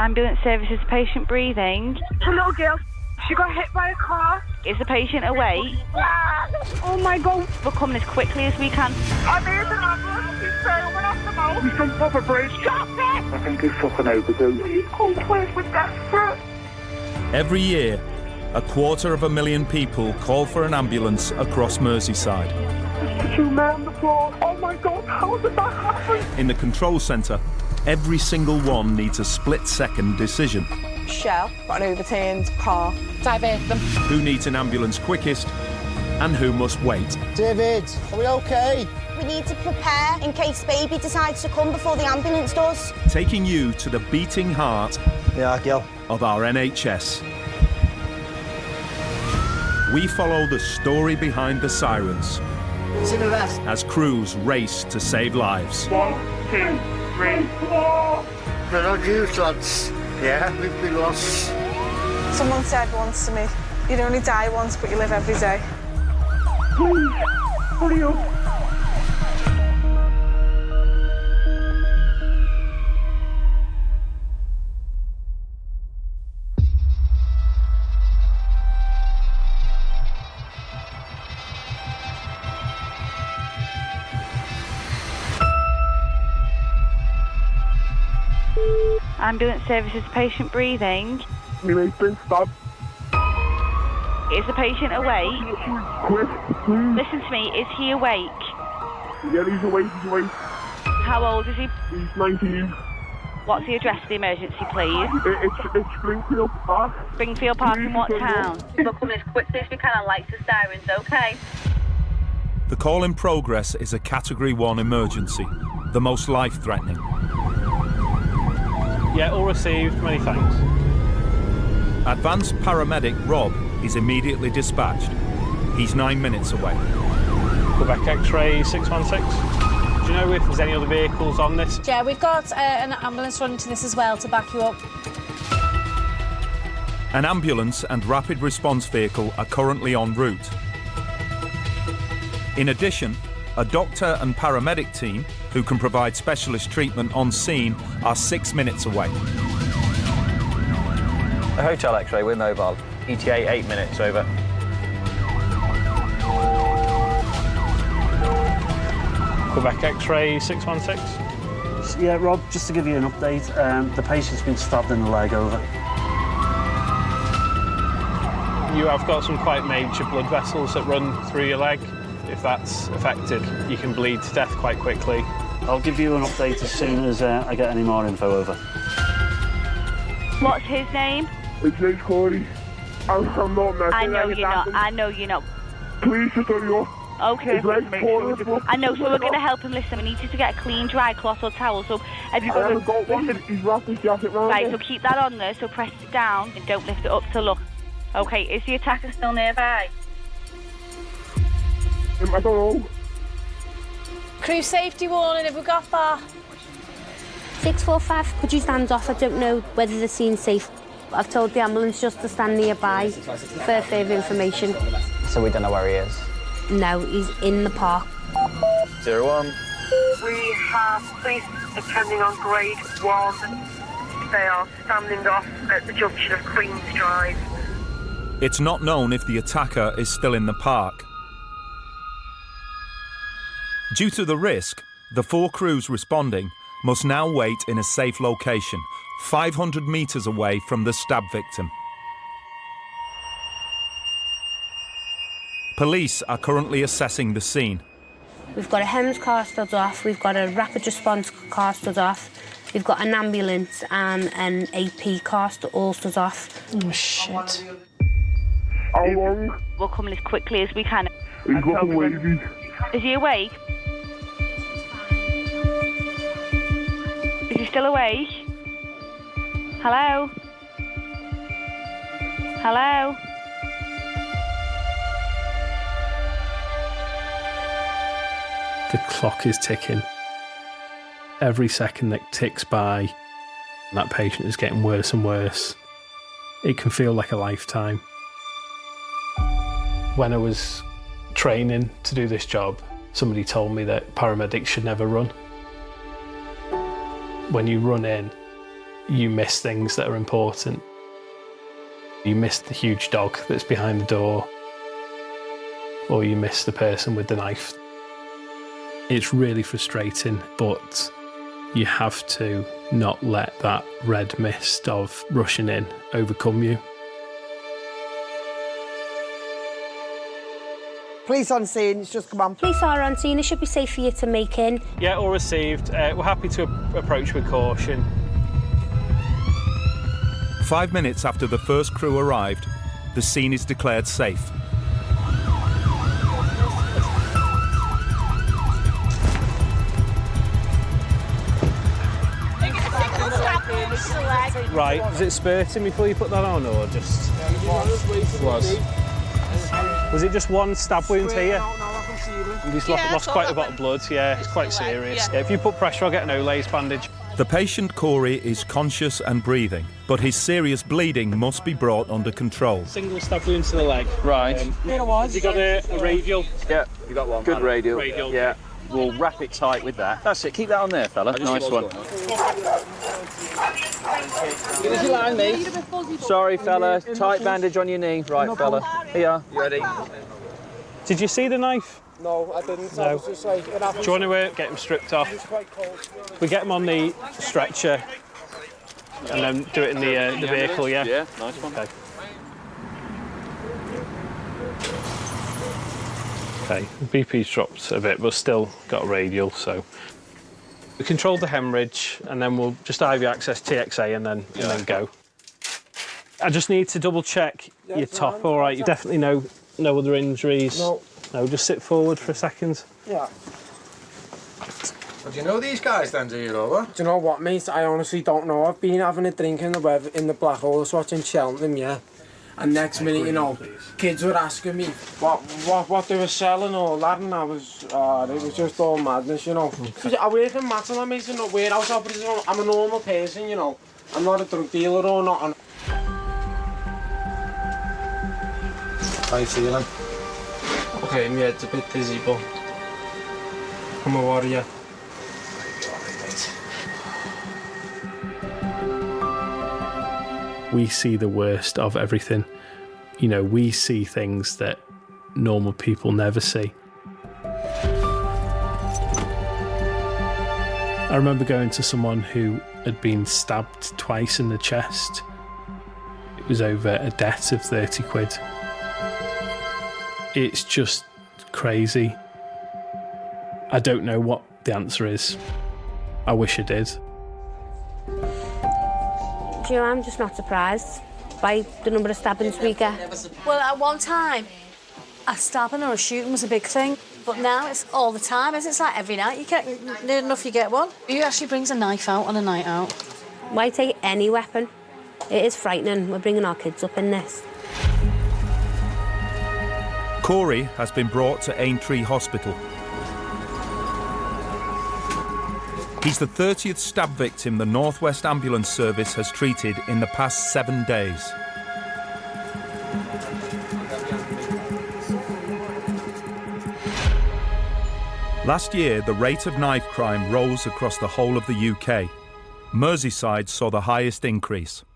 Ambulance services, patient breathing. A little girl, she got hit by a car. Is the patient awake? Oh my God. We're coming as quickly as we can. I'm here to ambulance. He's failing off the mouth. We jumped off a bridge. Stop it! I think he's fucking overdue. Please come quick, we're desperate. Every year, 250,000 people call for an ambulance across Merseyside. There's 2 men on the floor. Oh my God, how did that happen? In the control centre, every single one needs a split-second decision. Shell, got an overturned car. Divert them. Who needs an ambulance quickest and who must wait. David, are we okay? We need to prepare in case baby decides to come before the ambulance does. Taking you to the beating heart of our NHS. We follow the story behind the sirens as crews race to save lives. 1, 2, 3, 4. They're not used, lads. Yeah, we've been lost. Someone said once to me, you'd only die once, but you live every day. Please, hurry up. Ambulance services, patient breathing. My mate's been stabbed. Is the patient awake? Quick, please. Listen to me, is he awake? Yeah, he's awake, How old is he? He's 19. What's the address of the emergency, please? It's Springfield Park. Springfield Park in what town? We're coming as quickly as we can on lights and sirens, okay? The call in progress is a Category 1 emergency, the most life-threatening. Yeah, all received. Many thanks. Advanced paramedic Rob is immediately dispatched. He's 9 minutes away. Quebec X-ray 616. Do you know if there's any other vehicles on this? Yeah, we've got an ambulance running to this as well to back you up. An ambulance and rapid response vehicle are currently en route. In addition, a doctor and paramedic team who can provide specialist treatment on scene are 6 minutes away. A hotel X-ray, we're mobile. ETA 8 minutes, over. Quebec X-ray 616. Yeah, Rob, just to give you an update, the patient's been stabbed in the leg, over. You have got some quite major blood vessels that run through your leg. If that's affected, you can bleed to death quite quickly. I'll give you an update as soon as I get any more info, over. What's his name? His name's Corey. I'm not messing. I know you're not. Please just hurry up. Okay. His leg's falling. I know, so we're going to help him. Listen, we need you to get a clean, dry cloth or towel. So have you got one? He's wrapped his jacket round. Right, so keep that on there. So press it down and don't lift it up to look. Okay, is the attacker still nearby? I don't know. Crew safety warning, have we got that? 645, could you stand off? I don't know whether the scene's safe. I've told the ambulance just to stand nearby for further information. So we don't know where he is? No, he's in the park. 01. We have police attending on grade 1. They are standing off at the junction of Queen's Drive. It's not known if the attacker is still in the park. Due to the risk, the 4 crews responding must now wait in a safe location, 500 metres away from the stab victim. Police are currently assessing the scene. We've got a HEMS car stood off, we've got a rapid response car stood off, we've got an ambulance and an AP car all stood off. Oh, shit. How long? We're coming as quickly as we can. He's looking wavy. Is he awake? Is he still awake? Hello? Hello? The clock is ticking. Every second that ticks by, that patient is getting worse and worse. It can feel like a lifetime. When I was training to do this job, somebody told me that paramedics should never run. When you run in, you miss things that are important. You miss the huge dog that's behind the door, or you miss the person with the knife. It's really frustrating, but you have to not let that red mist of rushing in overcome you. Police on scene, it's just come on. Police are on scene, it should be safe for you to make in. Yeah, all received. We're happy to approach with caution. 5 minutes after the first crew arrived, the scene is declared safe. Right, was it spurting before you put that on, or just... Was it just one stab wound here? He's lost quite a lot of blood, yeah, it's quite serious. Yeah, if you put pressure, I'll get an Olays bandage. The patient, Corey, is conscious and breathing, but his serious bleeding must be brought under control. Single stab wound to the leg. Right. Has he got a radial? Yeah, you got one. Good radial. Yeah. We'll wrap it tight with that. That's it, keep that on there, fella. Nice one. Give us your line, me. Sorry, fella. Tight bandage on your knee. Right, fella. Here. You ready? Did you see the knife? No, I didn't. No. I was just like, it happens. Do you want to get him stripped off? It's quite cold. We get him on the stretcher and then do it in the vehicle, yeah? Yeah, nice one. Okay. Okay, BP's dropped a bit, but still got a radial, so... We controlled the hemorrhage, and then we'll just IV access TXA and then go. I just need to double-check your top, all right? You definitely no other injuries? No. No, just sit forward for a second. Yeah. Well, do you know these guys then, do you, Robert? Do you know what, mate? I honestly don't know. I've been having a drink in the Black Horse watching Cheltenham, yeah. And next minute, you know, kids were asking me what they were selling or that, and I was, it was just all madness, you know. Okay. I work in Matson, mate, in a warehouse operative. I'm a normal person, you know. I'm not a drug dealer or nothing. How you feeling? Okay, my head's a bit dizzy, but I'm a warrior. We see the worst of everything. You know, we see things that normal people never see. I remember going to someone who had been stabbed twice in the chest. It was over a debt of 30 quid. It's just crazy. I don't know what the answer is. I wish I did. Do you know, I'm just not surprised by the number of stabbings we get. Well, at one time, a stabbing or a shooting was a big thing, but now it's all the time. It's like every night you get near enough, you get one. Who actually brings a knife out on a night out? Why take any weapon? It is frightening. We're bringing our kids up in this. Corey has been brought to Aintree Hospital. He's the 30th stab victim the North West Ambulance Service has treated in the past 7 days. Last year, the rate of knife crime rose across the whole of the UK. Merseyside saw the highest increase.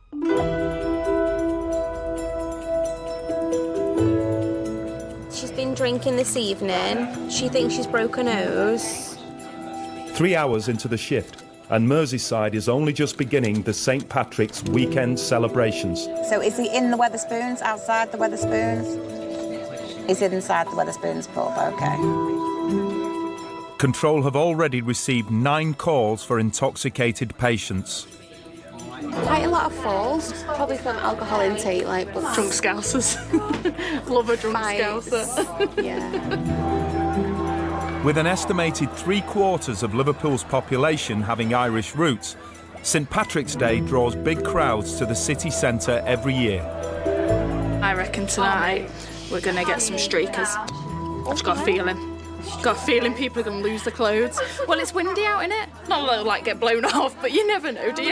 She's been drinking this evening. She thinks she's broke her nose. 3 hours into the shift, and Merseyside is only just beginning the St Patrick's weekend celebrations. So is he in the Wetherspoons, outside the Wetherspoons? He's inside the Wetherspoons pub, OK. Control have already received 9 calls for intoxicated patients. Quite a lot of falls, probably from alcohol intake, like... But drunk scousers. Love a drunk scouser. Yeah. With an estimated 3/4 of Liverpool's population having Irish roots, St Patrick's Day draws big crowds to the city centre every year. I reckon tonight we're going to get some streakers. I've got a feeling. Got a feeling people are going to lose their clothes. Well, it's windy out, innit? Not that they'll, like, get blown off, but you never know, do you?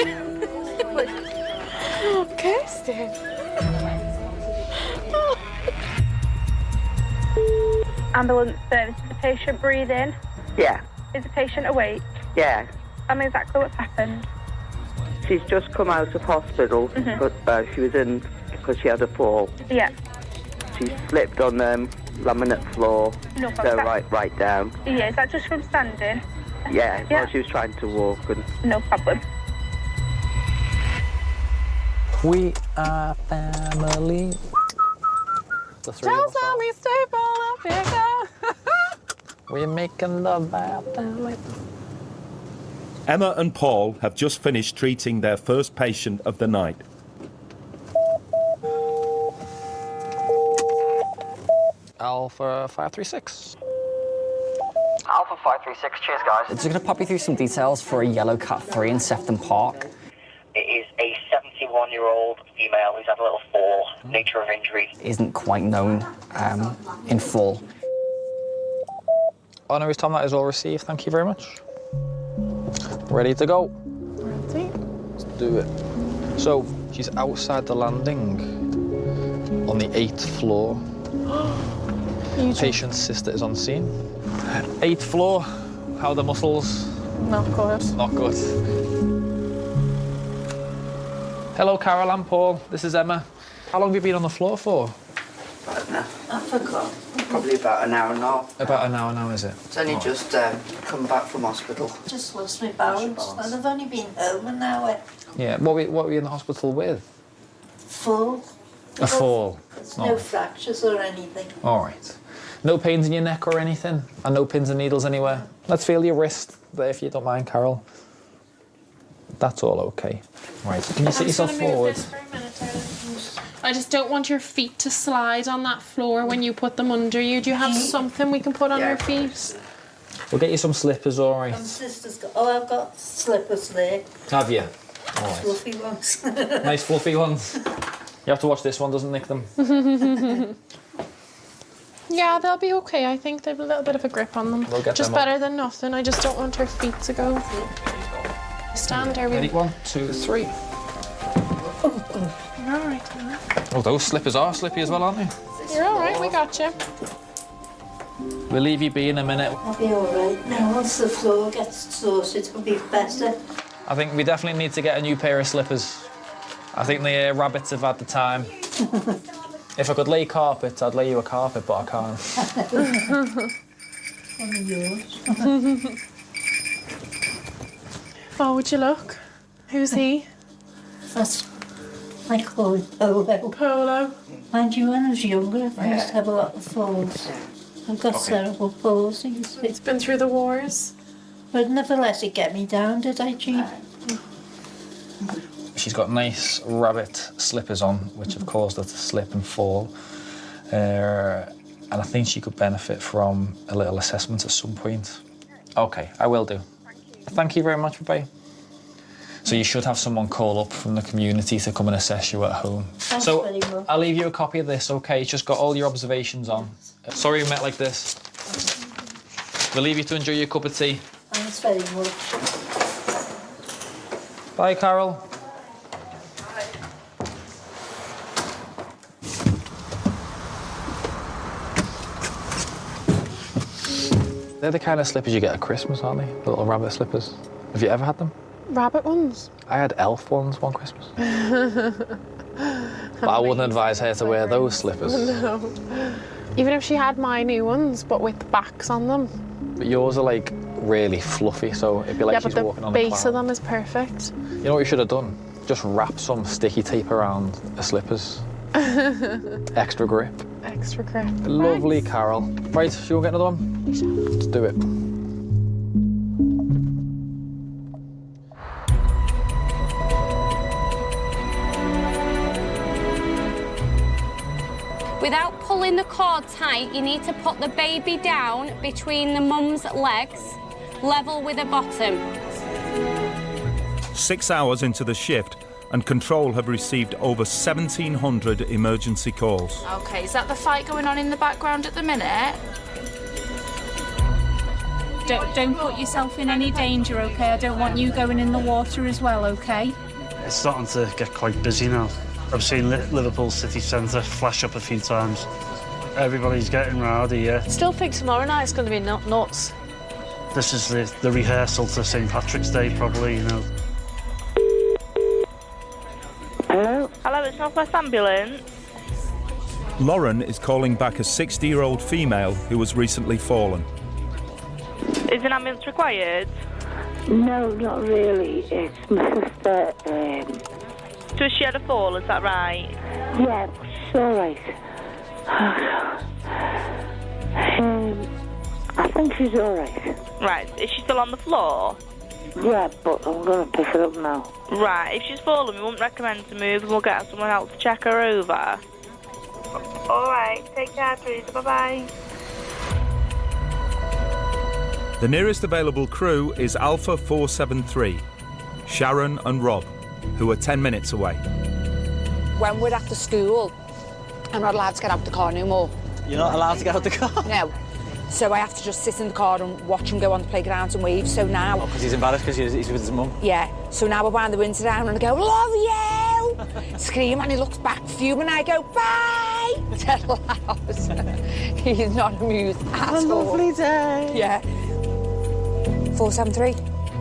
Kirsten. Ambulance service. Is the patient breathing? Yeah. Is the patient awake? Yeah. Tell me exactly what's happened. She's just come out of hospital, but she was in because she had a fall. Yeah. She slipped on laminate floor, No so problem. right down. Yeah, is that just from standing? Yeah, while she was trying to walk. And No problem. We are family. The three of us are. me staple up here. We're making love our family. Emma and Paul have just finished treating their first patient of the night. Alpha 536. Alpha 536, cheers guys. Just going to pop you through some details for a yellow Cat 3 in Sefton Park. It is a 71-year-old female who's had a little fall. Nature of injury. Isn't quite known in full. Honoraries Tom, that is all received. Thank you very much. Ready to go. Ready. Let's do it. So, she's outside the landing on the 8th floor. Patient's sister is on scene. 8th floor. How are the muscles? Not good. Not good. Hello, Carol and Paul. This is Emma. How long have you been on the floor for? I forgot. Probably about an hour and a half. About an hour now, is it? It's only just come back from hospital. Just lost my balance, and I've only been home an hour. Yeah. What were you in the hospital with? Fall. A fall. There's no fractures or anything. All right. No pains in your neck or anything? And no pins and needles anywhere? Let's feel your wrist there if you don't mind, Carol. That's all okay. Right. Can you sit yourself forward? I just don't want your feet to slide on that floor when you put them under you. Do you have something we can put on your feet? We'll get you some slippers, all right? My sister's got... Oh, I've got slippers there. Have you? All right. Fluffy ones. Nice fluffy ones. You have to watch this one, doesn't nick them. Yeah, they'll be okay. I think they've a little bit of a grip on them. We'll get just them better than nothing. I just don't want her feet to go. Stand there. Ready? 1, 2, 3. You're all right, Emma. Oh, those slippers are slippy as well, aren't they? You're all right. We got you. We'll leave you be in a minute. I'll be all right now. Once the floor gets sorted, it'll be better. I think we definitely need to get a new pair of slippers. I think the rabbits have had the time. If I could lay carpet, I'd lay you a carpet, but I can't. One of yours. Oh, would you look? Who's he? That's I call him Polo. Polo. Mind you, when I was younger, I used to have a lot of falls. I've got cerebral palsy. It's been through the wars. But never let it get me down, did I, Jean? She's got nice rabbit slippers on, which have caused her to slip and fall. And I think she could benefit from a little assessment at some point. OK, I will do. Thank you very much, Rebecca. So you should have someone call up from the community to come and assess you at home. Thanks so very much. I'll leave you a copy of this, OK? It's just got all your observations on. Sorry we met like this. We'll leave you to enjoy your cup of tea. Thanks very much. Bye, Carol. They're the kind of slippers you get at Christmas, aren't they? The little rabbit slippers. Have you ever had them? Rabbit ones? I had elf ones one Christmas. But I wouldn't advise her to wear those slippers. No. Even if she had my new ones, but with backs on them. But yours are like really fluffy, so it'd be like she's walking on a cloud. Yeah, but the base of them is perfect. You know what you should have done? Just wrap some sticky tape around the slippers. Extra grip. Extra grip. Lovely, nice. Carol. Right, shall we get another one? Let's do it. Without pulling the cord tight, you need to put the baby down between the mum's legs, level with the bottom. 6 hours into the shift, and Control have received over 1,700 emergency calls. OK, is that the fight going on in the background at the minute? Don't put yourself in any danger, OK? I don't want you going in the water as well, OK? It's starting to get quite busy now. I've seen Liverpool city centre flash up a few times. Everybody's getting rowdy, yeah. Still think tomorrow night's going to be nuts. This is the rehearsal to St Patrick's Day, probably, you know. Hello, it's North West Ambulance. Lauren is calling back a 60-year-old female who has recently fallen. Is an ambulance required? No, not really. It's my sister. So she had a fall, is that right? Yeah, she's all right. I think she's all right. Right, is she still on the floor? Yeah, but I'm going to pick her up now. Right, if she's fallen, we wouldn't recommend to move and we'll get someone else to check her over. Alright, take care, Teresa, bye-bye. The nearest available crew is Alpha 473, Sharon and Rob, who are 10 minutes away. When we're after school, I'm not allowed to get out the car no more. You're not allowed to get out the car? No. So I have to just sit in the car and watch him go on the playground and wave. So now... Because he's embarrassed because he's with his mum? Yeah. So now I wind the window down and I go, love you! Scream, and he looks back fuming, and I go, bye! Dead loud. He's not amused at all. Have a lovely day. Yeah. 473.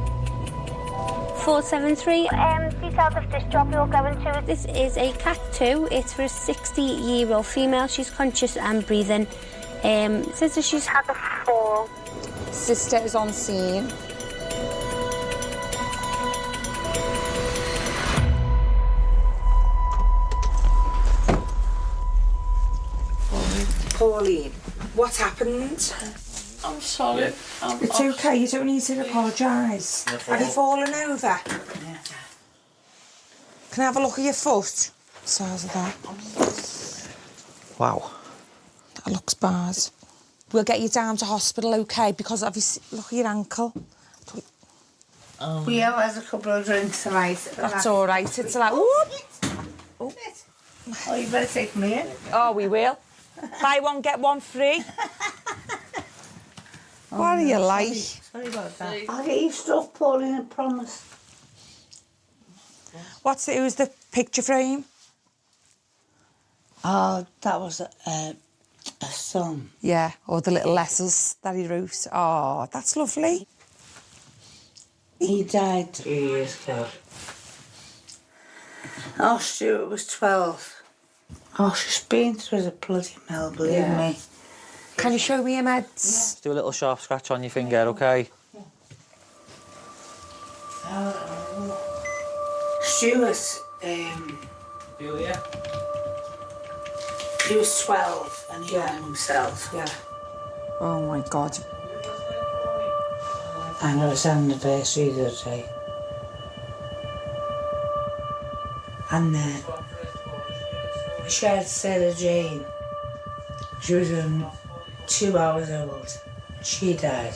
473. Details of this job you're going to. This is a Cat 2. It's for a 60-year-old female. She's conscious and breathing. Says that she's had a fall. Sister is on scene. Pauline, what happened? I'm sorry. It's okay, you don't need to apologise. Have you fallen over? Yeah. Can I have a look at your foot? Size of that. Wow. That looks bad. We'll get you down to hospital, OK? Because obviously, look at your ankle. We have had a couple of drinks tonight. That's all right. It's like, whoop. Oh, you better take me in. Oh, we will. Buy one, get one free. What are you like? Sorry about that. I'll get you stuff, Pauline, I promise. Who's the picture frame? Oh, that was a son. Yeah, or the little letters that he wrote. Oh, that's lovely. He died 3 years ago. Oh, Stuart was 12. Oh, she's been through the bloody mill, believe me. Can you show me your meds? Just do a little sharp scratch on your finger, OK? Stuart, Julia? He was 12 and he hung himself. Yeah. Oh, my God. I know it's anniversary the other day. And then I shared Sarah Jane. She was 2 hours old. She died.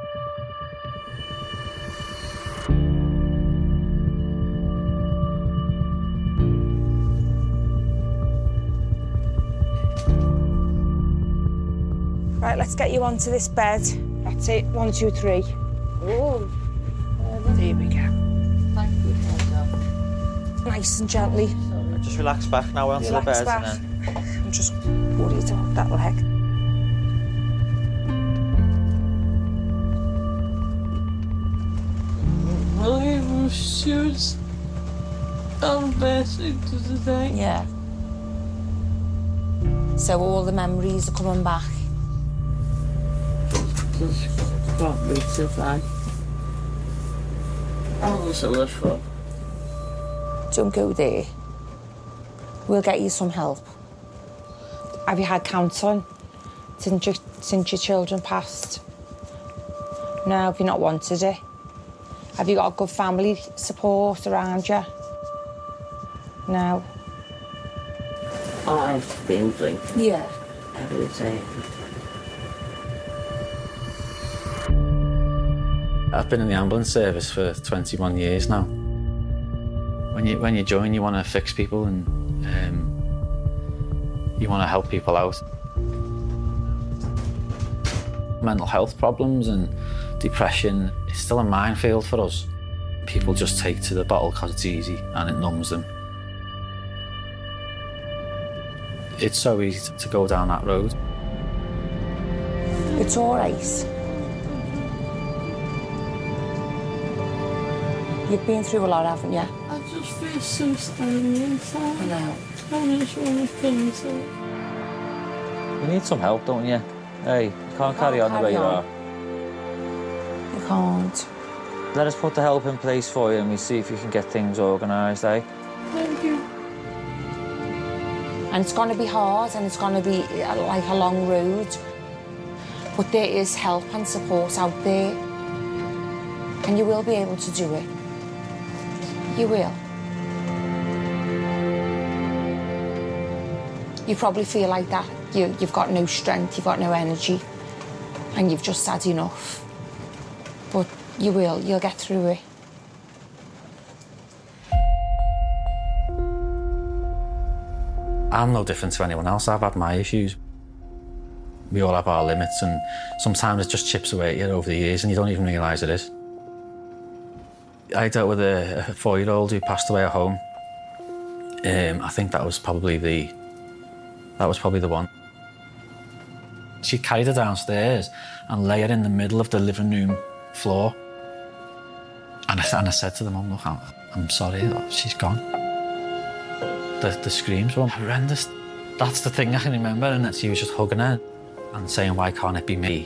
Right, let's get you onto this bed. That's it. 1, 2, 3. Oh. There we go. Thank you, Nice and gently. Just relax back now onto the bed. Back. And then... I'm just worried about that leg. I was Stuart's anniversary today. Yeah. So all the memories are coming back. Probably survive. I was a little. Don't go there. We'll get you some help. Have you had counselling since your children passed? No, have you not wanted it? Have you got good family support around you? No. I've been drinking. Yeah. Every day. I've been in the ambulance service for 21 years now. When you join, you want to fix people and you want to help people out. Mental health problems and depression, it's still a minefield for us. People just take to the bottle because it's easy and it numbs them. It's so easy to go down that road. It's all right. You've been through a lot, haven't you? I just feel so stony inside. I know. I just want to finish it. You need some help, don't you? Hey, you can't carry on the way you are. You can't. Let us put the help in place for you and we see if you can get things organised, eh? Thank you. And it's going to be hard and it's going to be like a long road. But there is help and support out there. And you will be able to do it. You will. You probably feel like that. You've got no strength, you've got no energy, and you've just had enough. But you will, you'll get through it. I'm no different to anyone else. I've had my issues. We all have our limits, and sometimes it just chips away at you over the years and you don't even realise it is. I dealt with a 4-year-old who passed away at home. I think that was probably the one. She carried her downstairs and lay her in the middle of the living room floor. And I said to the mum, look, I'm sorry, she's gone. The screams were horrendous. That's the thing I can remember, and that she was just hugging her and saying, why can't it be me?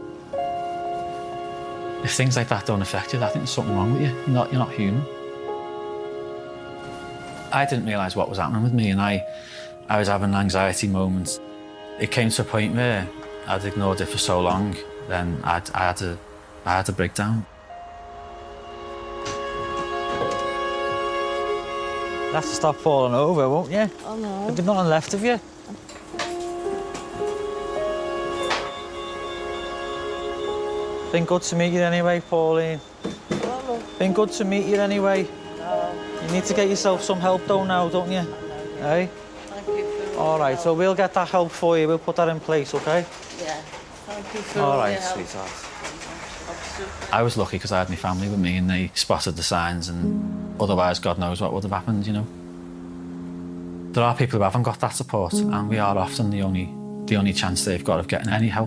If things like that don't affect you, I think there's something wrong with you. You're not human. I didn't realise what was happening with me, and I was having anxiety moments. It came to a point where I'd ignored it for so long, then I had to break down. You have to stop falling over, won't you? Oh no. There's nothing left of you. Been good to meet you anyway, Pauline. Been good to meet you anyway. You need to get yourself some help though now, don't you? Hey? Thank you for all right, so we'll get that help for you. We'll put that in place, okay? Yeah. Thank you for all all right, your help. sweetheart. I was lucky because I had my family with me and they spotted the signs, and otherwise God knows what would have happened, you know. There are people who haven't got that support, and we are often the only chance they've got of getting any help.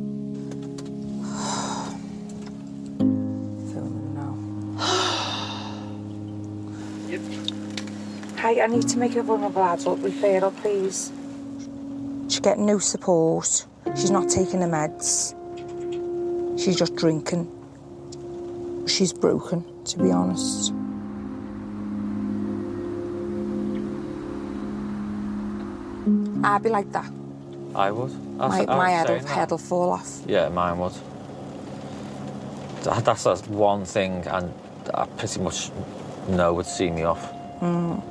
Hi, I need to make a vulnerable adult referral, please. She's getting no support. She's not taking the meds. She's just drinking. She's broken, to be honest. I'd be like that. I would. My head will fall off. Yeah, mine would. That's one thing, and I pretty much know would see me off. Mm.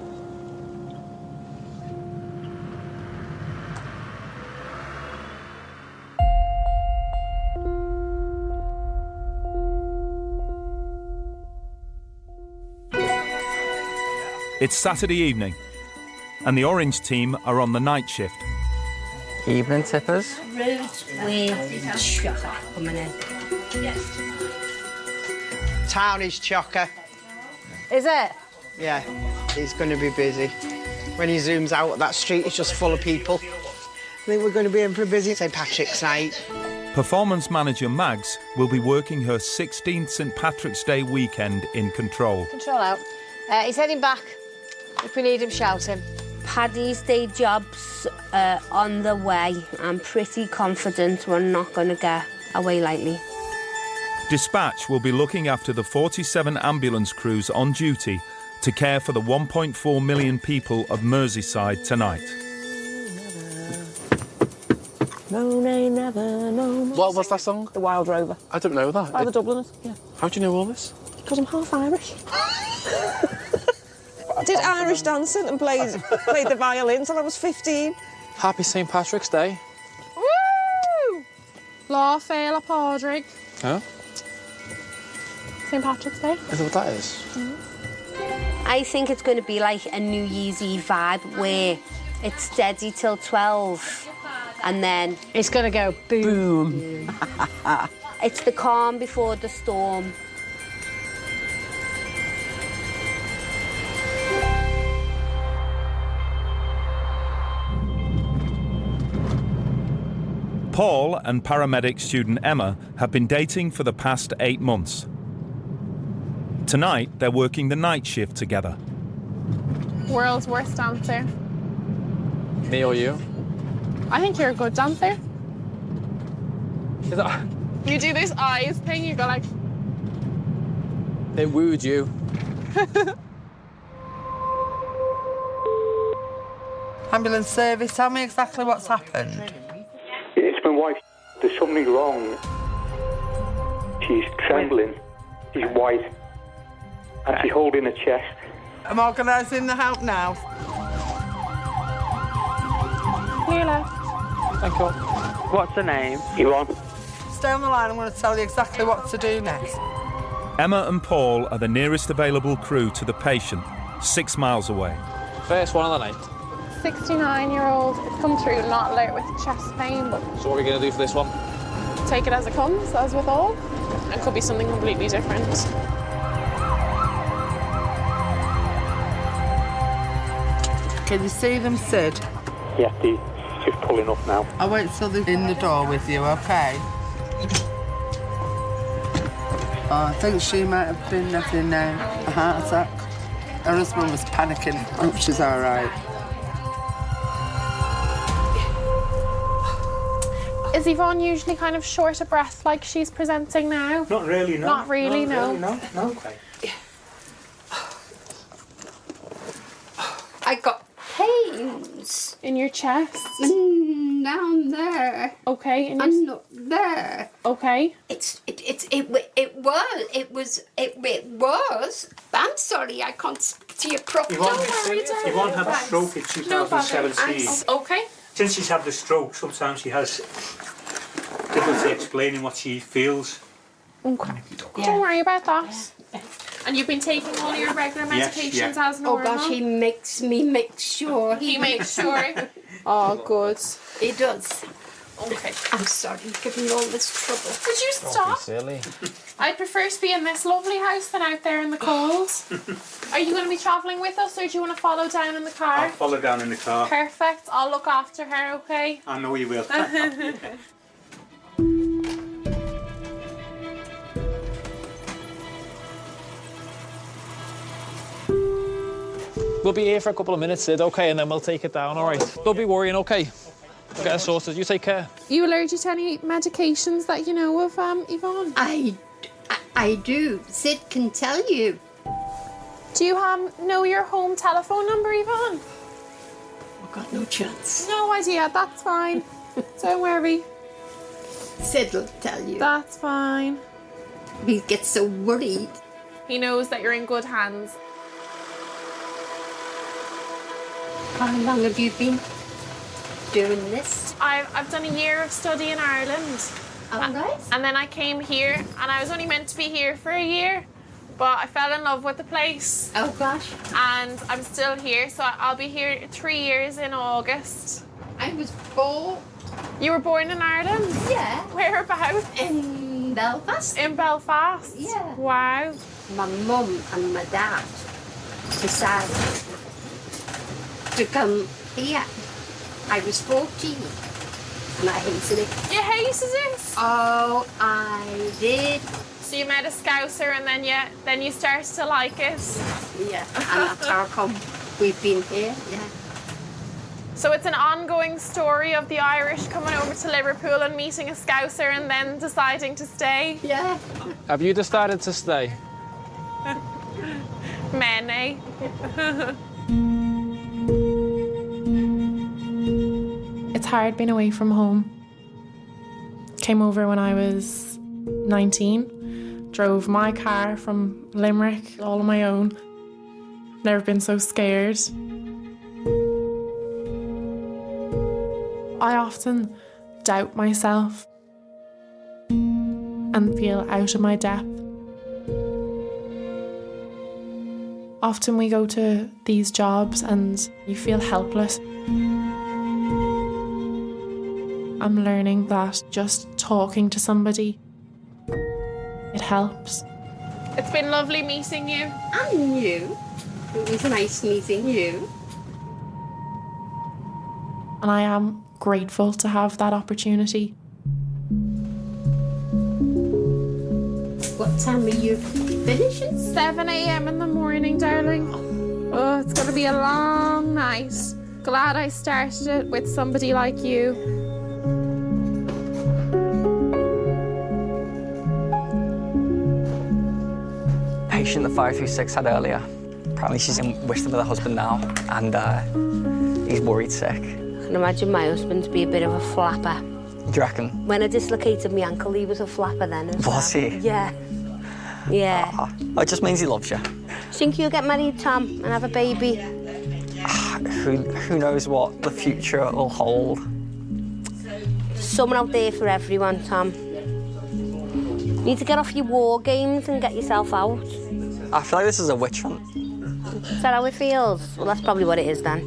It's Saturday evening, and the Orange team are on the night shift. Evening tippers. Route with chocker coming in. Town is chocker. Is it? Yeah, it's going to be busy. When he zooms out, that street is just full of people. I think we're going to be in for a busy St Patrick's night. Performance manager Mags will be working her 16th St Patrick's Day weekend in control. Control out. He's heading back. If we need him, shout him. Paddy's Day job's on the way. I'm pretty confident we're not going to get away lightly. Dispatch will be looking after the 47 ambulance crews on duty to care for the 1.4 million people of Merseyside tonight. What was that song? The Wild Rover. I don't know that. By the Dubliners, yeah. How do you know all this? Because I'm half Irish. I did Irish dancing and played the violin till I was 15. Happy St Patrick's Day. Woo! Lá Féile Pádraig. Huh? St Patrick's Day. Is that what that is? I think it's going to be like a New Year's Eve vibe where it's steady till 12 and then... It's going to go boom. It's the calm before the storm. Paul and paramedic student Emma have been dating for the past 8 months. Tonight, they're working the night shift together. World's worst dancer. Me or you? I think you're a good dancer. Is that... You do this eyes thing, you go like... It wooed you. Ambulance service, tell me exactly what's happened. It's my wife. There's something wrong. She's trembling. She's white. And she's holding her chest. I'm organising the help now. Clear left. Thank you. What's her name? Yvonne. Stay on the line, I'm going to tell you exactly what to do next. Emma and Paul are the nearest available crew to the patient, 6 miles away. First one of the night. 69-year-old. It's come through not alert with chest pain, but So what are we going to do for this one? take it as it comes, as with all. It could be something completely different. Can you see them, Sid? Yeah, she's just pulling up now. I'll wait till they're in the door with you, OK? Oh, I think she might have been having a heart attack. Her husband was panicking. I hope she's all right. Is Yvonne usually kind of short of breath like she's presenting now? Not really, no. Not really, no. No. I got pains. In your chest? Down there. Okay. And up there. Okay. It was. I'm sorry, I can't speak to you properly. Yvonne had a stroke in 2017. Okay. Since she's had the stroke, sometimes she has difficulty explaining what she feels. Okay. Don't worry about that. And you've been taking all your regular medications as normal? Oh gosh, he makes me make sure. He makes sure. Oh, good. He does. Okay. I'm sorry, giving you all this trouble. Could you stop? Don't be silly. I'd prefer to be in this lovely house than out there in the cold. Are you going to be travelling with us, or do you want to follow down in the car? I'll follow down in the car. Perfect. I'll look after her, okay? I know you will. We'll be here for a couple of minutes, Sid, OK, and then we'll take it down, all right? Don't be worrying, OK? We'll get it sorted. You take care. Are you allergic to any medications that you know of, Yvonne? I do. Sid can tell you. Do you know your home telephone number, Yvonne? I've got no chance. No idea. That's fine. Don't worry. Sid will tell you. That's fine. He gets so worried. He knows that you're in good hands. How long have you been doing this? I've done a year of study in Ireland. Oh, nice. And then I came here, and I was only meant to be here for a year, but I fell in love with the place. Oh, gosh. And I'm still here, so I'll be here 3 years in August. I was born. You were born in Ireland? Yeah. Whereabouts? In Belfast. In Belfast? Yeah. Wow. My mum and my dad decided to come here. I was 14 and I hated it. You hated it? Oh, I did. So you met a Scouser and then you started to like it? Yeah, and that's how come we've been here, yeah. So it's an ongoing story of the Irish coming over to Liverpool and meeting a Scouser and then deciding to stay? Yeah. Have you decided to stay? Many. It's hard being away from home. Came over when I was 19. Drove my car from Limerick all on my own. Never been so scared. I often doubt myself and feel out of my depth. Often we go to these jobs and you feel helpless. I'm learning that just talking to somebody, it helps. It's been lovely meeting you. And you. It was nice meeting you. And I am grateful to have that opportunity. What time are you? finish at 7 a.m. in the morning, darling. Oh, it's going to be a long night. Glad I started it with somebody like you. Patient that 536 had earlier. Apparently she's in Worcester with her husband now, and he's worried sick. I can imagine my husband to be a bit of a flapper. Do you reckon? When I dislocated my ankle, he was a flapper then as well. Was he? Yeah. Yeah. It just means he loves you. Do you think you'll get married, Tom, and have a baby? Who knows what the future will hold? Someone out there for everyone, Tom. You need to get off your war games and get yourself out. I feel like this is a witch hunt. Is that how it feels? Well, that's probably what it is then.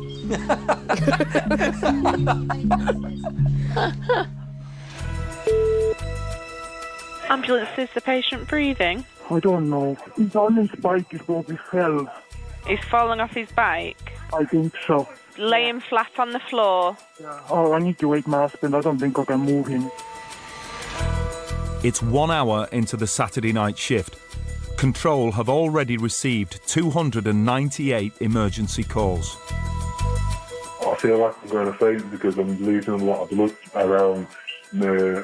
Ambulance, is the patient breathing? I don't know. He's on his bike, he's going to be fell. He's falling off his bike? I think so. Laying flat on the floor? Oh, I need to wake my husband. I don't think I can move him. It's 1 hour into the Saturday night shift. Control have already received 298 emergency calls. I feel like I'm going to faint because I'm losing a lot of blood around my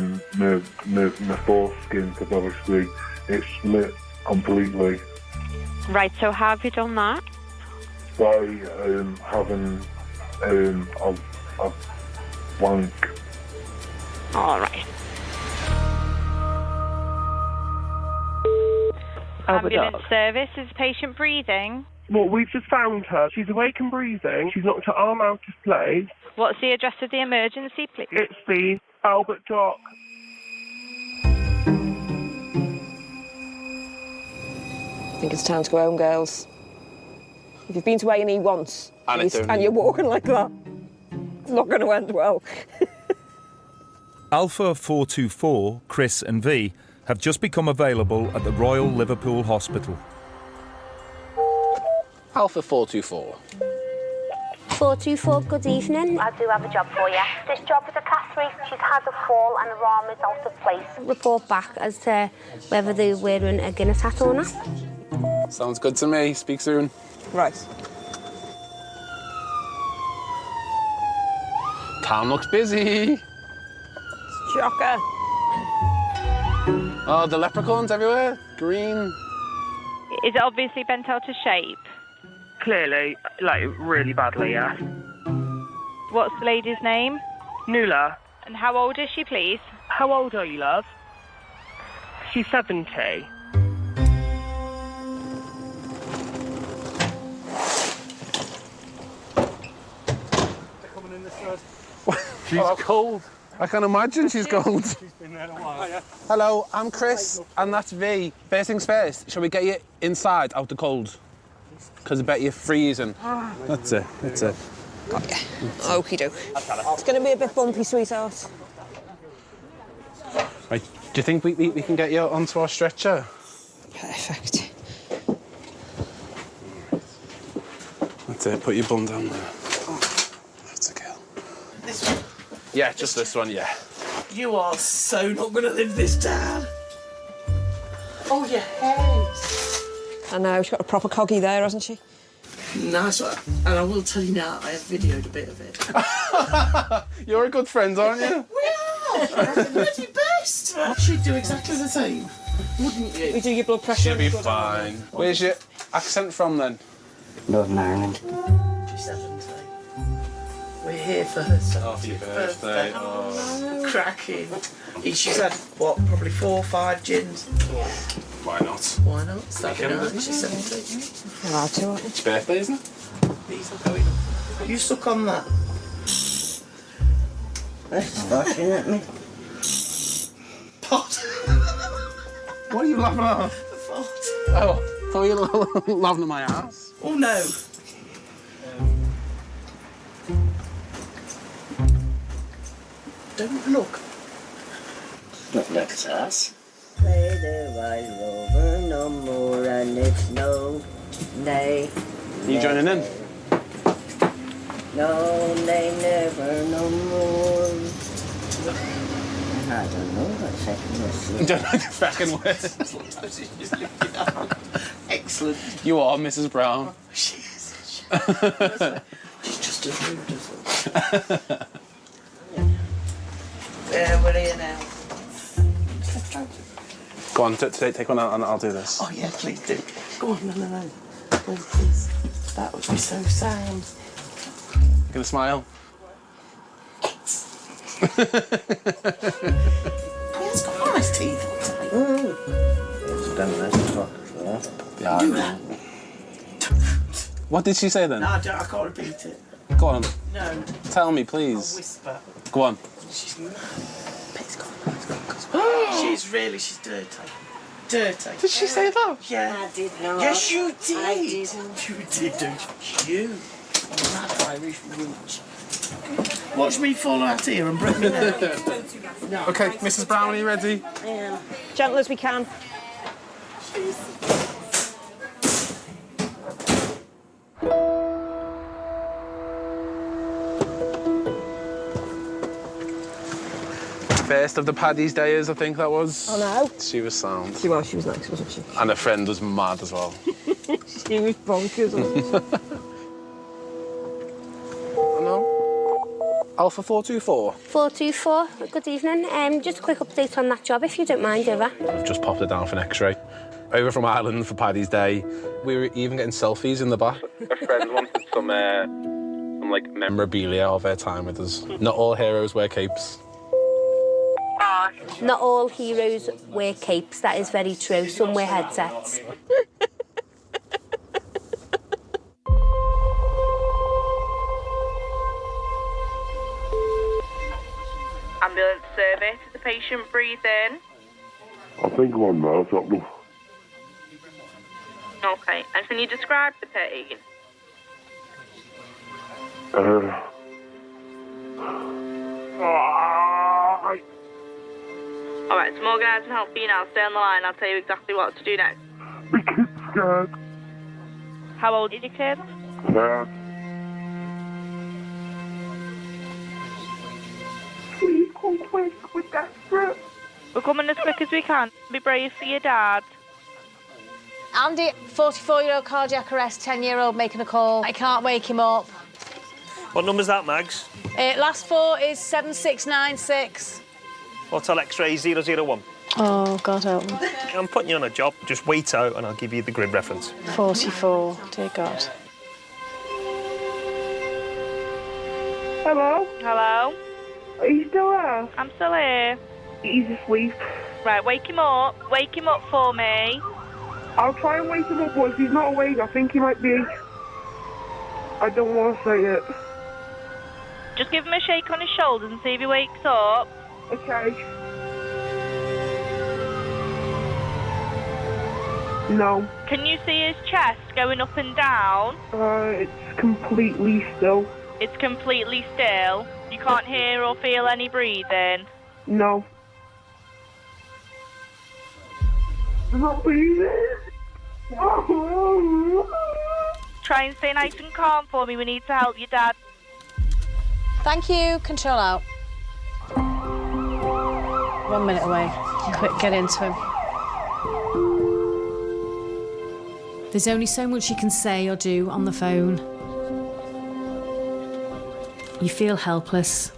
foreskin because obviously it's split completely. Right, so how have you done that? By having a wank. All right. Ambulance service, is the patient breathing? Well, we've just found her. She's awake and breathing. She's knocked her arm out of place. What's the address of the emergency, please? It's the Albert Dock. I think it's time to go home, girls. If you've been to A&E once and you're walking like that, it's not going to end well. Alpha 424, Chris and V have just become available at the Royal Liverpool Hospital. Alpha 424. 424, good evening. I do have a job for you. This job is a Cat 3. She's had a fall and her arm is out of place. Report back as to whether they're wearing a Guinness hat or not. Sounds good to me. Speak soon. Right. Town looks busy. Shocker. Oh, the leprechauns everywhere. Green. Is it obviously bent out of shape? Clearly, like, really badly, yeah. What's the lady's name? Nuala. And how old is she, please? How old are you, love? She's 70. She's cold. I can imagine she's cold. She's been there a while. Oh, yeah. Hello, I'm Chris, and that's V. First things first, shall we get you inside, out the cold? Because I bet you're freezing. That's it, that's it. Got you. Okie doke. It's going to be a bit bumpy, sweetheart. Right, do you think we can get you onto our stretcher? Perfect. That's it, put your bum down there. That's a girl. This one? Yeah, just this one, yeah. You are so not going to live this down. Oh, your head. I know, she's got a proper coggy there, hasn't she? Nice one. And I will tell you now, I have videoed a bit of it. You're a good friend, aren't you? We are! You're the bloody best! She'd do exactly the same, wouldn't you? We do your blood pressure. She'll be fine. Where's your accent from, then? Northern Ireland. She's 70. We're here for her 70th birthday. Oh. Cracking. She's had, what, probably 4 or 5 gins? Yeah. Why not? Why not? It's that night. She's 70. Allowed to. It's your birthday, isn't it? These are going up. You suck on that. That's fucking at me. Pot. What are you laughing at? The fart. Oh, I thought you were laughing at my ass. Oh, no. Don't look. Don't look at us. Play the wild rover no more, and it's no, nay. You joining in? No, they never no more. I don't know the second word. You don't know the second word? Excellent. You are Mrs. Brown. She is. She's just as rude as us. We're here now. Go on, take one out and I'll do this. Oh, yeah, please do. Go on, no. Please. That would be so sound. You gonna smile? He's got nice teeth. Yeah. What did she say then? No, I can't repeat it. Go on. No. Tell me, please. I'll whisper. Go on. She's she's dirty. Dirty. Did she say that? Yeah. I did not. Yes, you did. I didn't. You did, don't you? Mad Irish roots. Watch me fall out here and break me neck. Okay, Mrs. Brown, are you ready? Yeah. Gentle as we can. First of the Paddy's Days, I think that was. Oh, no. She was sound. She was nice, wasn't she? And her friend was mad as well. She was bonkers. Hello? Alpha 424. 424, good evening. Just a quick update on that job, if you don't mind, Eva. I've just popped it down for an X-ray. Over from Ireland for Paddy's Day. We were even getting selfies in the back. Her friend wanted some like memorabilia of her time with us. Not all heroes wear capes. Not all heroes wear capes, that is very true. Some wear headsets. Ambulance service. Is the patient breathing? I think I'm on now, top enough. Okay. And can you describe the pain? All right, so I'm organising help for you now. Stay on the line. I'll tell you exactly what to do next. My kid's scared. How old is your kid? Please come quick. We're desperate. We're coming as quick as we can. Be brave for your dad. Andy, 44-year-old cardiac arrest, 10-year-old making a call. I can't wake him up. What number's that, Mags? Last four is 7696. Hotel X-ray 001. Oh, God help me. I'm putting you on a job. Just wait out and I'll give you the grid reference. 44, dear God. Hello? Hello? Are you still there? I'm still here. He's asleep. Right, wake him up. Wake him up for me. I'll try and wake him up, but if he's not awake, I think he might be... I don't want to say it. Just give him a shake on his shoulders and see if he wakes up. Okay. No. Can you see his chest going up and down? It's completely still. It's completely still. You can't hear or feel any breathing? No. I'm not breathing. Try and stay nice and calm for me. We need to help your dad. Thank you. Control out. 1 minute away. Quick, get into him. There's only so much you can say or do on the phone. You feel helpless.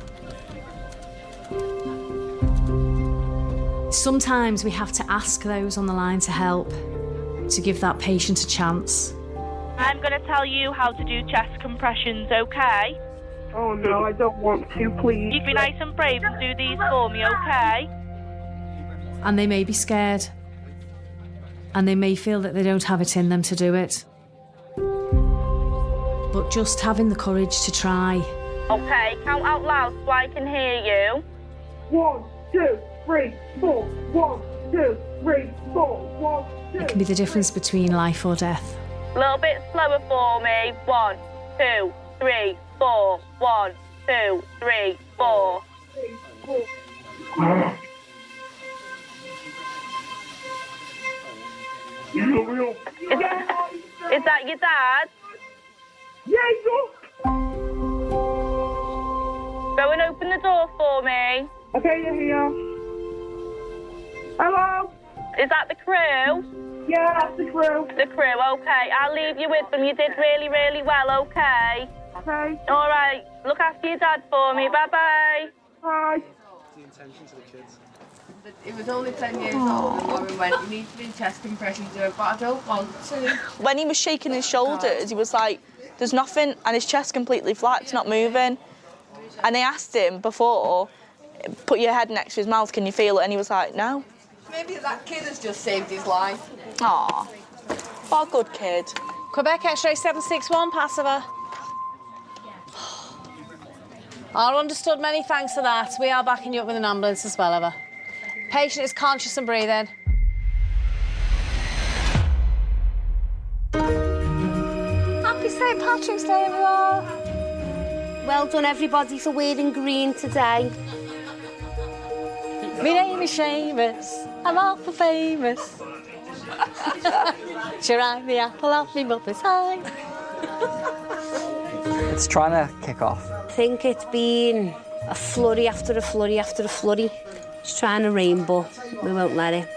Sometimes we have to ask those on the line to help, to give that patient a chance. I'm going to tell you how to do chest compressions, okay? Oh, no, I don't want to, please. You be nice and brave and do these for me, okay? And they may be scared. And they may feel that they don't have it in them to do it. But just having the courage to try. Okay, count out loud so I can hear you. 1, 2, 3, 4. 1, 2, 3, 4. 1, 2. It can be the difference between life or death. A little bit slower for me. 1, 2, 3, 4. 1, 2, 3, 4. Is that your dad? Yeah, he's up. Go and open the door for me. Okay, you're here. Hello? Is that the crew? Yeah, that's the crew. The crew, OK. I'll leave you with them. You did really, really well, OK? Okay. All right. Look after your dad for me. Bye-bye. Bye. The intention to the kids. He was only 10 years old and Lauren went, you need to do chest compressions, but I don't want to. When he was shaking his shoulders, he was like, there's nothing, and his chest completely flat, it's not moving. And they asked him before, put your head next to his mouth, can you feel it? And he was like, no. Maybe that kid has just saved his life. Aw, what a good kid. Quebec X-ray 761, pass over. All understood, many thanks for that. We are backing you up with an ambulance as well, Eva. Patient is conscious and breathing. Happy St. Patrick's Day, everyone. Well done, everybody, for wearing green today. My name is Seamus. I'm awful famous. Sure, I'm the apple off me mother's eye. It's trying to kick off. I think it's been a flurry after a flurry after a flurry. It's trying to rain, but we won't let it.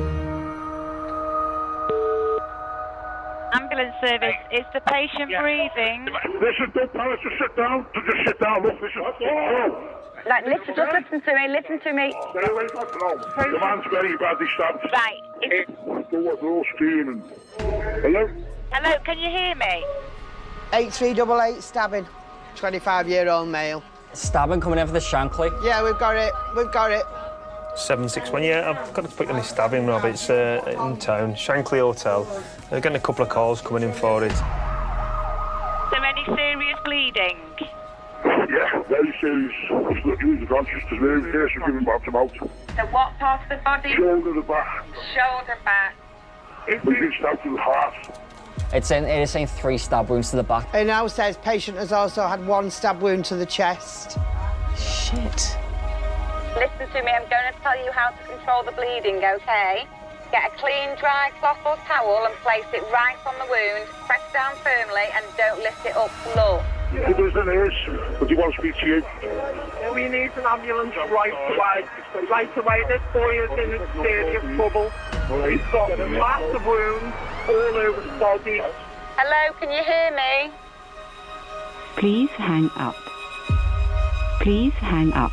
Ambulance service, is the patient breathing? Listen, don't tell us to sit down. Just sit down. Look, listen. Like, listen to me. Stay away from the man's very badly stabbed. Right. They're all screaming. Hello? Hello, can you hear me? 8388 stabbing. 25-year-old male. Stabbing coming in for the Shankly. Yeah, we've got it. 761, yeah, I've got to put you on a stabbing, Rob. It's in town, Shankly Hotel. They're getting a couple of calls coming in for it. Is there any serious bleeding? Yeah, very serious. He was conscious to move here, so giving back him out. So what part of the body? Shoulder to back. Shoulder back. We've been stabbed to the heart. It is saying 3 stab wounds to the back. It now says patient has also had 1 stab wound to the chest. Shit. Listen to me, I'm going to tell you how to control the bleeding, OK? Get a clean, dry cloth or towel and place it right on the wound. Press down firmly and don't lift it up low. He doesn't is, but he wants to speak to you. We need an ambulance right away. Right away, this boy is in a serious trouble. He's got massive wounds all over the body. Hello, can you hear me? Please hang up. Please hang up.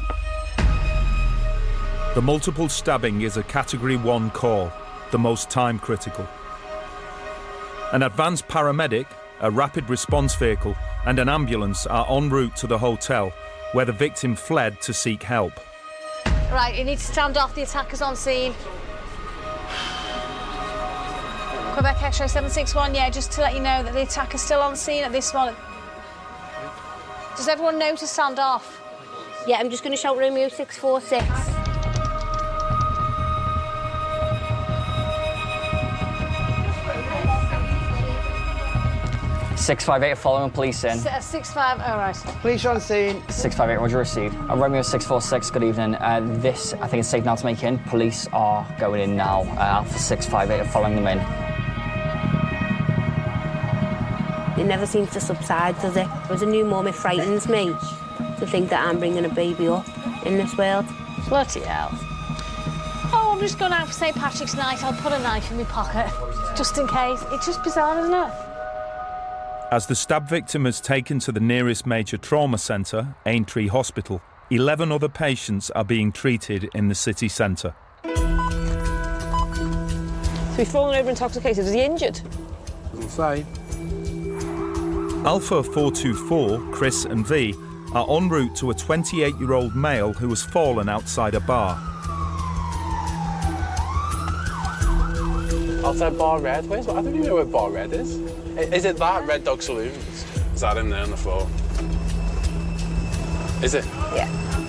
The multiple stabbing is a Category 1 call, the most time critical. An advanced paramedic, a rapid response vehicle and an ambulance are en route to the hotel where the victim fled to seek help. Right, you need to stand off. The attacker's on scene. Quebec X-ray 761, yeah, just to let you know that the attacker's still on scene at this one. Does everyone know to stand off? Yeah, I'm just going to shout Romeo 646. 658 following police in. 65, all right. Police on scene. 658, roger received. Romeo 646, good evening. This, I think it's safe now to make in. Police are going in now. Alpha 658 are following them in. It never seems to subside, does it? As a new mum, it frightens me to think that I'm bringing a baby up in this world. Bloody hell. Oh, I'm just going out for St. Patrick's night. I'll put a knife in my pocket, just in case. It's just bizarre, isn't it? As the stab victim is taken to the nearest major trauma centre, Aintree Hospital, 11 other patients are being treated in the city centre. So he's fallen over intoxicated. Is he injured? Doesn't say. Alpha 424, Chris and V, are en route to a 28-year-old male who has fallen outside a bar. Outside Bar Red? Where's, I don't even know where Bar Red is. Is it that Red Dog Saloon? Is that in there on the floor? Is it? Yeah.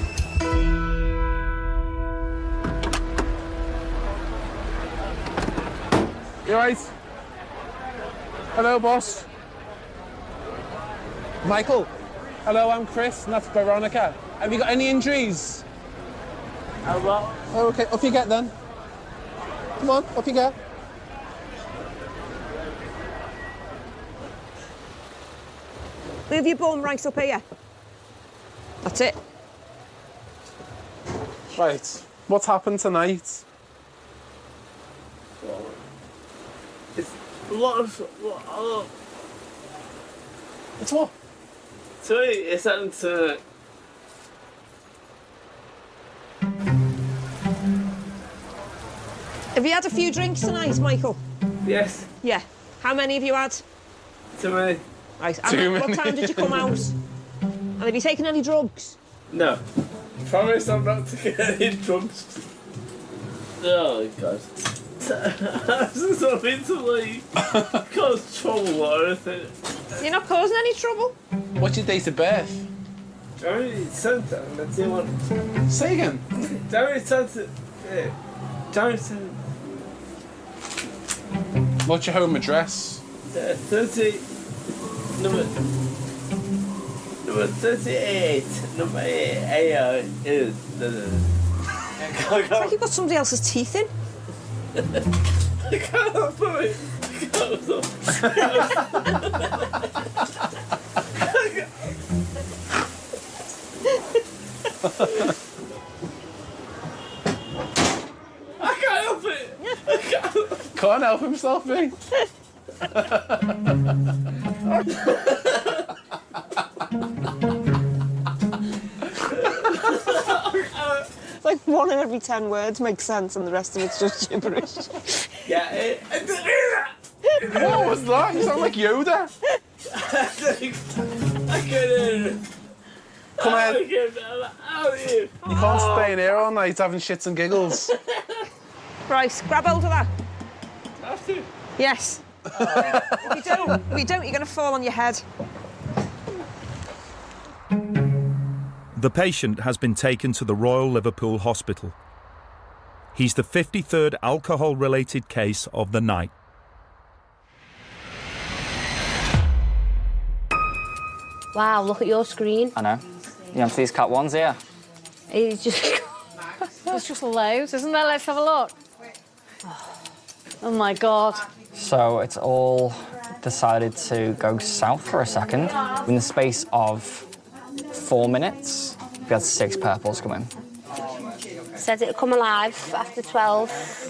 You right? Hello, boss. Michael. Hello, I'm Chris, and that's Veronica. Have you got any injuries? Hello. Oh, okay, up you get then. Come on, up you get. Leave your bum right up here. That's it. Right, what's happened tonight? It's what? Sorry, it's happened to... Have you had a few drinks tonight, Michael? Yes. Yeah. How many have you had? Too many. Right. And what time did you come out? And have you taken any drugs? No. Promise I'm not taking any drugs. Oh, God. I just don't mean to, like, cause trouble or anything. You're not causing any trouble? What's your date of birth? January 10th, let's see what... Say again. January 10th. January 10th. What's your home address? 30... Number 38. Number 8 is... It's like you've got somebody else's teeth in. I can't help it. I can't help it. Can't help himself, mate. Like 1 in every 10 words makes sense and the rest of it's just gibberish. Yeah, What was that? You sound like Yoda. I couldn't. Come on. You can't stay in here all night having shits and giggles. Right, grab hold of that. Have to? Yes. If you don't, you're going to fall on your head. The patient has been taken to the Royal Liverpool Hospital. He's the 53rd alcohol-related case of the night. Wow, look at your screen. I know. You onto these Cat 1s here? It's just... There's just loads, isn't there? Let's have a look. Oh, my God. So it's all decided to go south for a second. In the space of 4 minutes, we had 6 purples come in. Said it'll come alive after 12.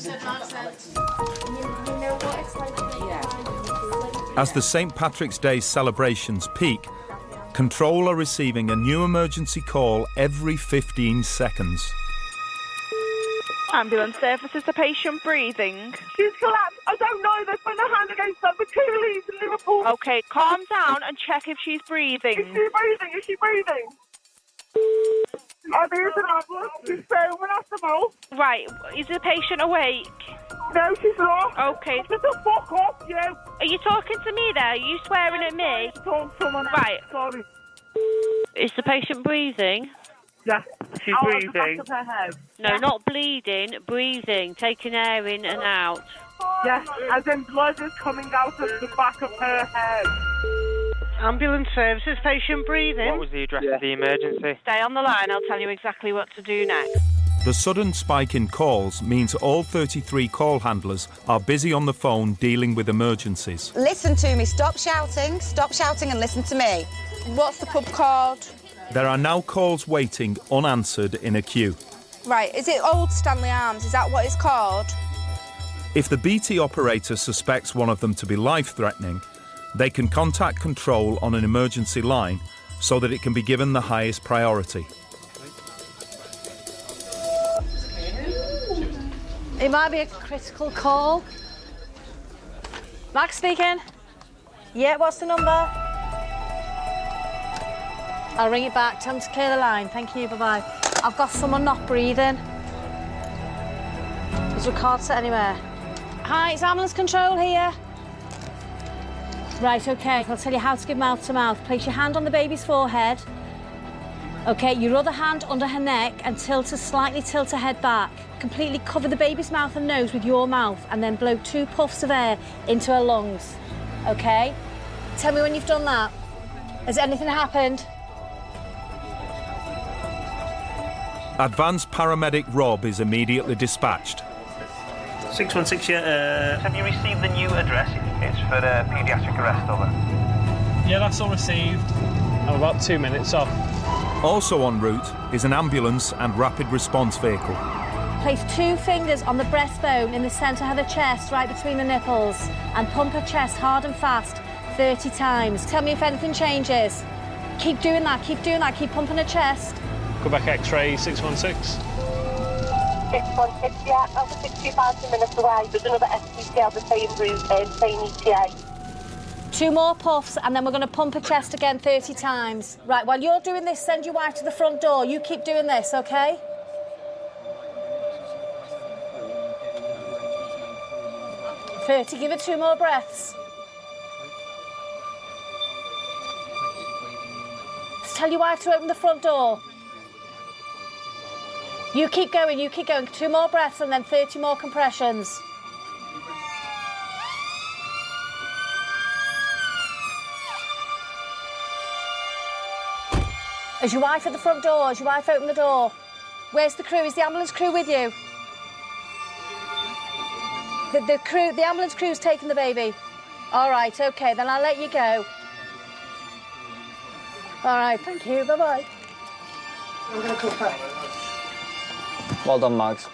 As the St. Patrick's Day celebrations peak, Control are receiving a new emergency call every 15 seconds. Ambulance services, the patient breathing. She's collapsed. I don't know. They've put their hand against number 2 leads in Liverpool. Okay, calm down and check if she's breathing. Is she breathing? Is she breathing? There's an ambulance. She's foaming at the mouth. Right, is the patient awake? No, she's not. Okay. Just a fuck off, you. Are you talking to me there? Are you swearing at me? Talk to someone else. Right. Sorry. Is the patient breathing? Yeah, she's breathing. The back of her head. No, not bleeding, breathing, taking air in and out. Yes, as in blood is coming out of the back of her head. Ambulance services, patient breathing. What was the address of the emergency? Stay on the line, I'll tell you exactly what to do next. The sudden spike in calls means all 33 call handlers are busy on the phone dealing with emergencies. Listen to me, stop shouting and listen to me. What's the pub called? There are now calls waiting unanswered in a queue. Right, is it Old Stanley Arms? Is that what it's called? If the BT operator suspects one of them to be life-threatening, they can contact Control on an emergency line so that it can be given the highest priority. It might be a critical call. Max speaking. Yeah, what's the number? I'll ring it back. Tell them to clear the line. Thank you. Bye-bye. I've got someone not breathing. Is your card set anywhere? Hi, it's ambulance control here. Right, OK. I'll tell you how to give mouth to mouth. Place your hand on the baby's forehead. OK, your other hand under her neck and slightly tilt her head back. Completely cover the baby's mouth and nose with your mouth and then blow 2 puffs of air into her lungs. OK? Tell me when you've done that. Has anything happened? Advanced paramedic Rob is immediately dispatched. 616, yeah. Have you received the new address? It's for paediatric arrest, over. Yeah, that's all received. I'm about 2 minutes off. Also en route is an ambulance and rapid response vehicle. Place 2 fingers on the breastbone in the centre of the chest, right between the nipples, and pump her chest hard and fast 30 times. Tell me if anything changes. Keep doing that, keep doing that, keep pumping her chest. Quebec X-ray 616. 616, yeah, over 65 minutes away. There's another SPC on the same route, same ETA. 2 more puffs, and then we're going to pump her chest again 30 times. Right, while you're doing this, send your wife to the front door. You keep doing this, OK? Give her 2 more breaths. Tell your wife to open the front door. You keep going, you keep going. 2 more breaths and then 30 more compressions. Is your wife at the front door? Has your wife opened the door? Where's the crew? Is the ambulance crew with you? The ambulance crew's taking the baby. All right, OK, then I'll let you go. All right, thank you, bye-bye. I'm going to cook her. Well done, Mags.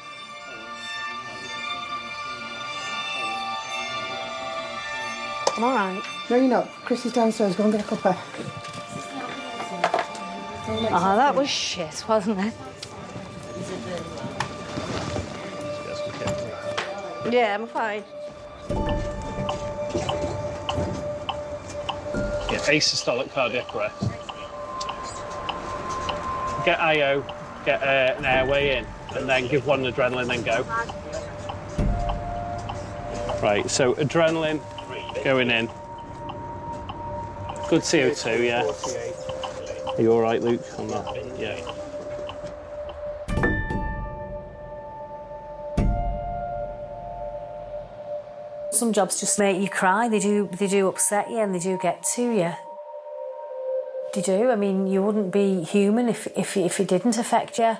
I'm all right. No, you're not. Chris is downstairs. Go and get a cuppa. Oh, that was shit, wasn't it? Yeah, I'm fine. Yeah, asystolic cardiac arrest. Get IO, get an airway in, and then give 1 adrenaline, then go. Right, so adrenaline going in. Good CO2, yeah. Are you all right, Luke, on that? Yeah. Some jobs just make you cry. They do upset you, and they do get to you. They do. I mean, you wouldn't be human if it didn't affect you.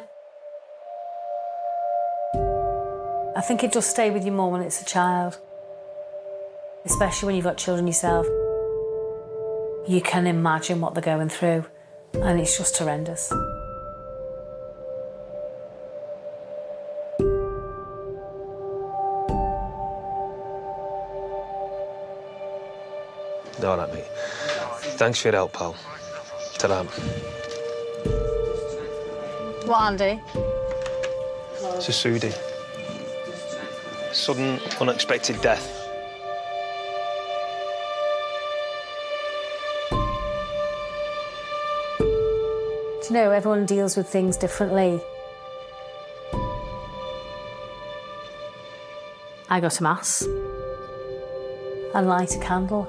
I think it does stay with you more when it's a child, especially when you've got children yourself. You can imagine what they're going through, and it's just horrendous. All right, mate. Thanks for your help, pal. Ta-da. What, Andy? It's a Sudi. Sudden, unexpected death. Do you know, everyone deals with things differently. I go to Mass and light a candle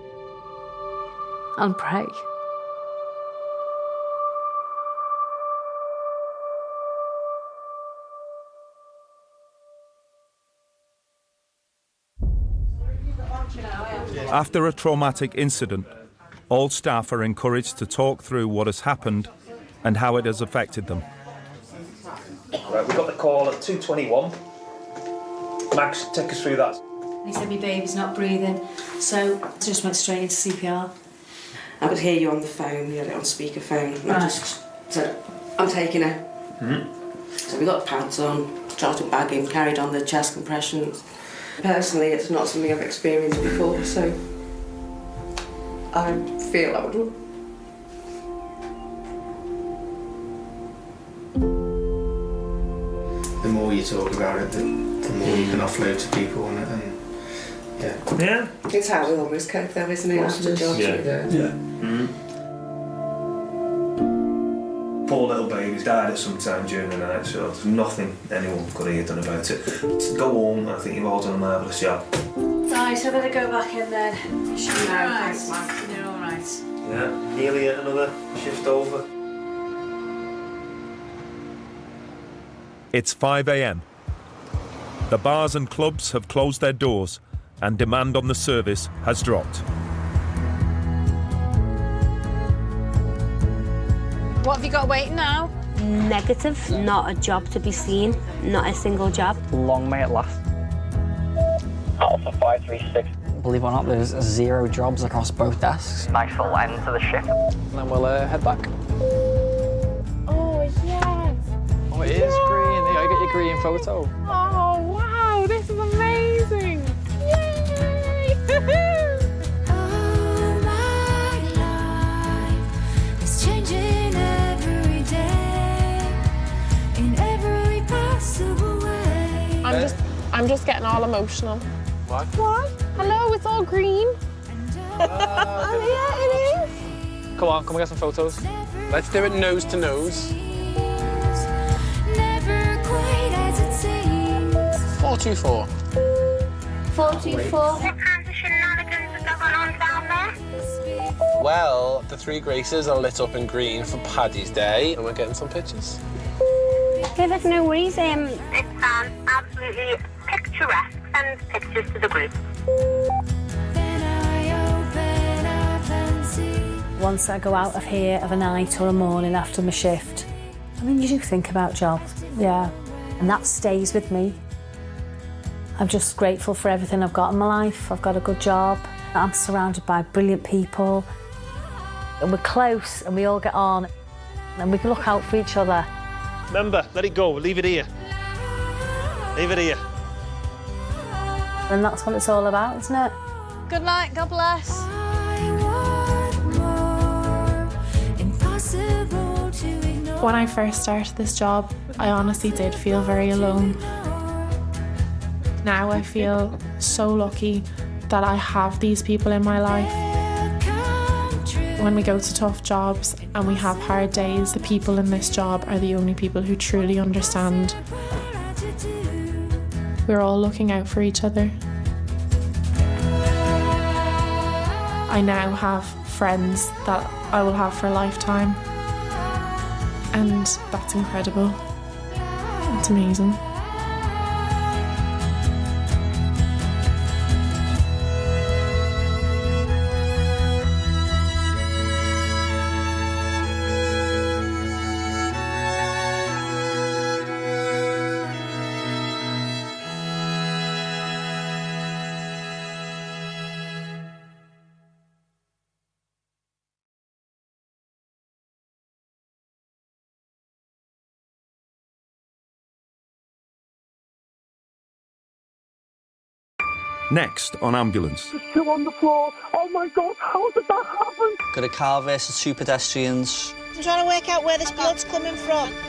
and pray. After a traumatic incident, all staff are encouraged to talk through what has happened and how it has affected them. Right, we got the call at 2:21. Max, take us through that. He said my baby's not breathing, so I just went straight into CPR. I could hear you on the phone, you had it on speakerphone. And I just said, I'm taking her. Mm-hmm. So we got pads on, started bagging, carried on the chest compressions. Personally, it's not something I've experienced before, so I feel I would. The more you talk about it, the more you can offload to people, and yeah. It's how we always cope, though, isn't it? After jobs. Yeah. Mm-hmm. Poor little baby's died at some time during the night, so there's nothing anyone could have done about it. So go home, I think you've all done a marvellous job. Right, I better go back in then. You should be alright. Thanks, Mum. You're alright. Yeah, nearly another shift over. It's 5 a.m. The bars and clubs have closed their doors and demand on the service has dropped. What have you got waiting now? Negative, not a job to be seen, not a single job. Long may it last. Alpha 536. Believe it or not, there's 0 jobs across both desks. Nice little end to the shift. And then we'll head back. Oh, yes. Oh, it is green. There you go, you green photo. Oh, wow, this is amazing. Yay! Oh, my life is changing every day in every possible way. I'm just getting all emotional. Why? What? Hello, it's all green. Oh, yeah, it is. Come on, come and get some photos. Let's do it nose to nose. Never quite as it seems. 424. 424. What kinds of shenanigans are going on down there? Well, the three Graces are lit up in green for Paddy's Day, and we're getting some pictures. Yeah, there's no worries. It sounds absolutely picturesque. Send pictures to the group. Once I go out of here of a night or a morning after my shift, I mean, you do think about jobs, yeah, and that stays with me. I'm just grateful for everything I've got in my life. I've got a good job. I'm surrounded by brilliant people. And we're close and we all get on and we can look out for each other. Remember, let it go. Leave it here. Leave it here. And that's what it's all about, isn't it? Good night, God bless. When I first started this job, I honestly did feel very alone. Now I feel so lucky that I have these people in my life. When we go to tough jobs and we have hard days, the people in this job are the only people who truly understand. We're all looking out for each other. I now have friends that I will have for a lifetime. And that's incredible. It's amazing. Next on Ambulance. There's two on the floor. Oh my God, how did that happen? Got a car versus two pedestrians. I'm trying to work out where this blood's coming from.